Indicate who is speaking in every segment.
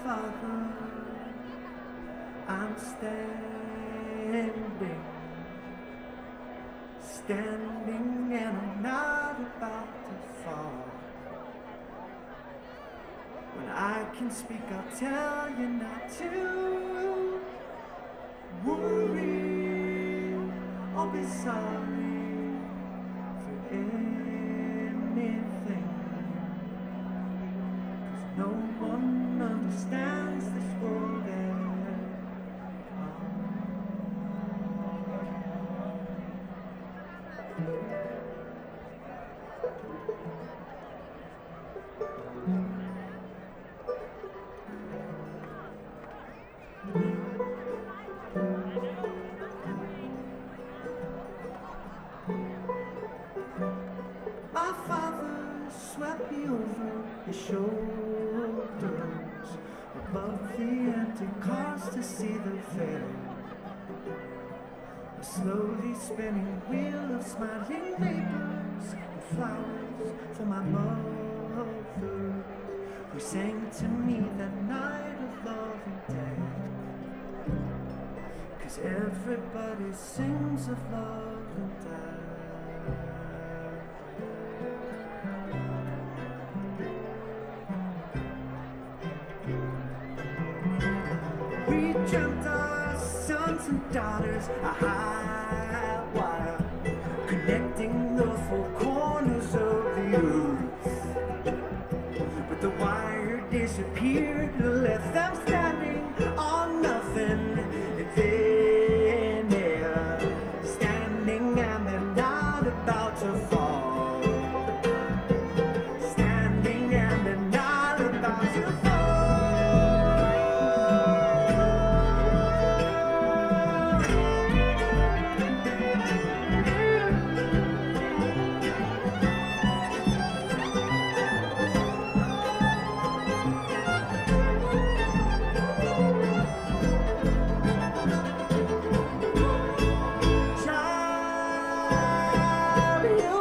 Speaker 1: Father, I'm standing and I'm not about to fall. When I can speak, I'll tell you not to worry or be sorry for anything, 'cause no one understands this world at all. My father swept me over his shoulders, above the empty cars to see the fair. A slowly spinning wheel of smiling neighbors and flowers for my mother, who sang to me that night of love and death. 'Cause everybody sings of love and death. We dreamt our sons and daughters a high wire connecting the four corners of the earth, but the wire disappeared and left them standing on nothing. And then they're standing and they're not about to fall. Standing and they're not about to fall. Child, you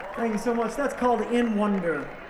Speaker 1: Thank you so much. That's called In Wonder.